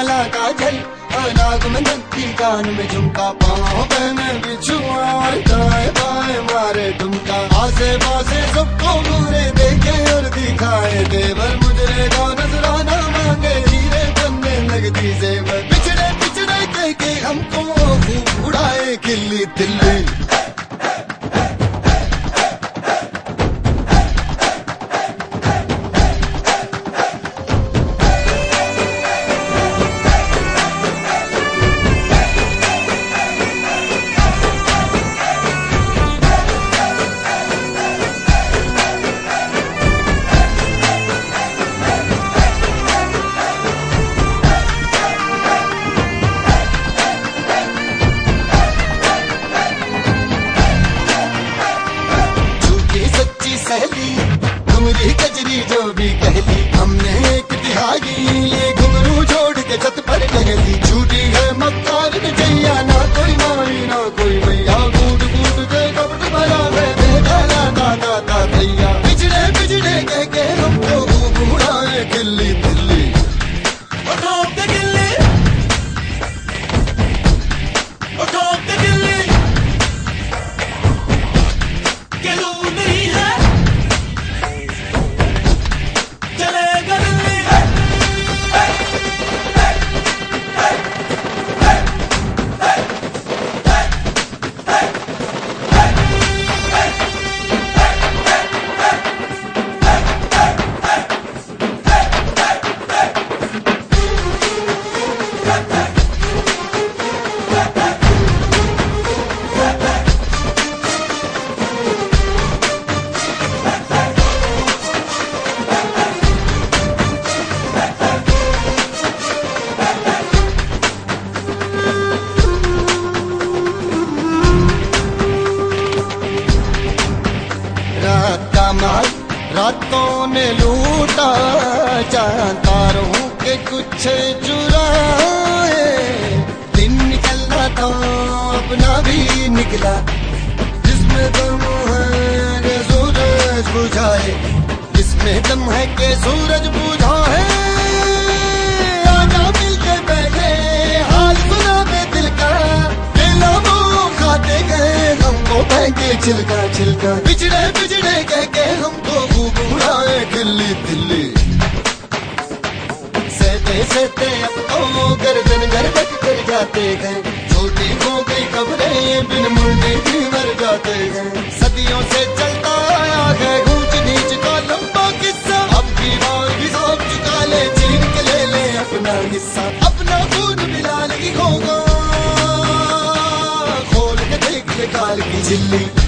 काला काजल, नाक में नत्थी, कान में झुमका, पाँव पे में बिछुआ, दाएं बाएं मारे ठुमका। आसे पासे सबको घूरे देखे और दिखाए, देवर मुझे का नजराना मांगे, हीरे बनने लगती जेवर। पिछड़े पिछड़े कह के हमको खूब उड़ाए खिल्ली दिल्ली। घुंगरी कजरी जो भी कहती, हमने एक तिहाई ये घुंगरू छोड़ के छत पर लगती। छूटी है मक्कार जैया, ना कोई माई ना कोई मैया, कूट कूट के कपट भरा है बेचारा दादा दादैया। पिछड़े पिछड़े कह के हमको खूब उड़ाए खिल्ली दिल्ली। रातों ने लूटा चांद तारों के कुछ चुराए, दिन निकलना था अपना भी निकला, जिसमें दम है के सूरज बुझाए, जिसमें दम है के सूरज बुझाए। आजा मिलके बैठे हाल सुना दे दिल का, दिला वो खाते गए हमको फेंके छिलका छिलका। पिछड़े पिछड़े कह के हमको खूब उड़ाए खिल्ली दिल्ली। सहते सहते अब तो गर्दन गर्दन कर जाते गए, छोटी हो गई खबरें बिन मुंडे भी मर जाते गए। सदियों से चलता आया है ऊंच नीच का लंबा किस्सा, अब की बार भी सोच चुका ले, छीन के ले अपना हिस्सा। अपना खून मिला नहीं होगा, खोल के देख ले काल की झिल्ली।